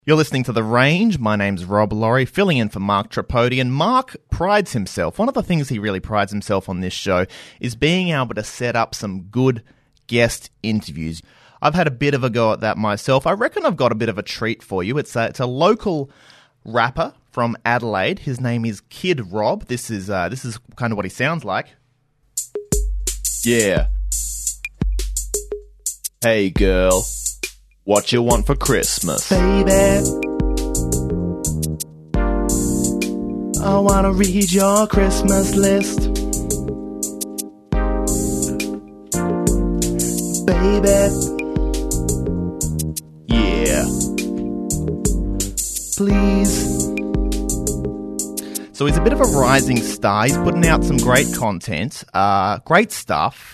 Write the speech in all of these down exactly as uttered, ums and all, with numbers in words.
You're listening to The Range. My name's Rob Laurie, filling in for Mark Tripodi, and Mark prides himself. One of the things he really prides himself on this show is being able to set up some good guest interviews. I've had a bit of a go at that myself. I reckon I've got a bit of a treat for you. It's a, it's a local rapper from Adelaide. His name is Kid Rob. This is uh, this is kind of what he sounds like. Yeah. Hey girl, what you want for Christmas? Baby, I wanna read your Christmas list. Baby, yeah. Please. So he's a bit of a rising star. He's putting out some great content, uh, great stuff,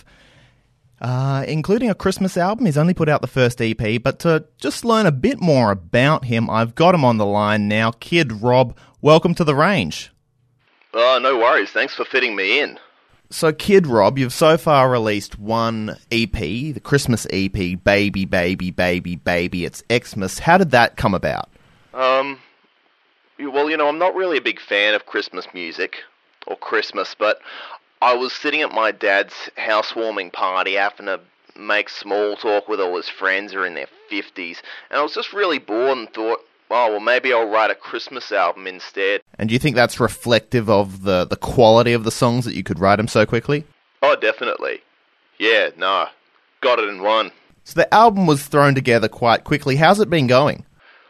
uh, including a Christmas album. He's only put out the first E P, but to just learn a bit more about him, I've got him on the line now. Kid Rob, welcome to The Range. Oh, no worries. Thanks for fitting me in. So, Kid Rob, you've so far released one E P, the Christmas E P, Baby, Baby, Baby, Baby, It's Xmas. How did that come about? Um, well, you know, I'm not really a big fan of Christmas music, or Christmas, but I was sitting at my dad's housewarming party having to make small talk with all his friends who are in their fifties, and I was just really bored and thought, oh, well, maybe I'll write a Christmas album instead. And do you think that's reflective of the, the quality of the songs that you could write them so quickly? Oh, definitely. Yeah, no, got it in one. So the album was thrown together quite quickly. How's it been going?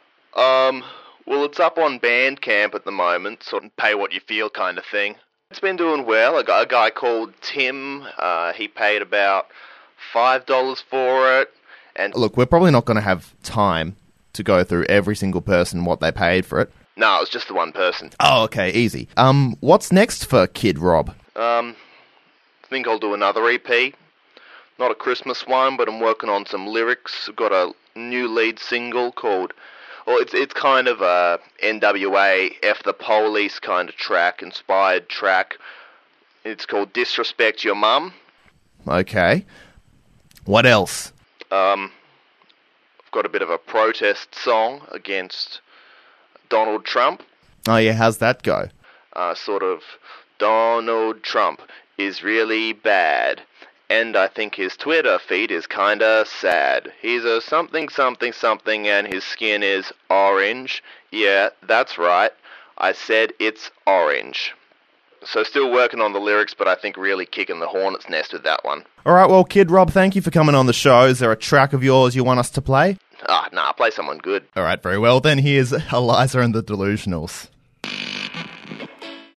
Um, well, it's up on Bandcamp at the moment, sort of pay what you feel kind of thing. It's been doing well. I got a guy called Tim, uh, he paid about five dollars for it. And look, we're probably not going to have time to go through every single person, what they paid for it. No, it was just the one person. Oh, okay, easy. Um, what's next for Kid Rob? Um, I think I'll do another E P. Not a Christmas one, but I'm working on some lyrics. I've got a new lead single called... Well, it's it's kind of a N W A, F the Police kind of track, inspired track. It's called Disrespect Your Mum. Okay. What else? Um, I've got a bit of a protest song against Donald Trump. Oh yeah, how's that go? Uh, sort of, Donald Trump is really bad. And I think his Twitter feed is kinda sad. He's a something something something and his skin is orange. Yeah, that's right. I said it's orange. So still working on the lyrics, but I think really kicking the hornet's nest with that one. Alright, well, Kid Rob, thank you for coming on the show. Is there a track of yours you want us to play? Ah, nah, play someone good. Alright, very well. Then here's Eliza and the Delusionals.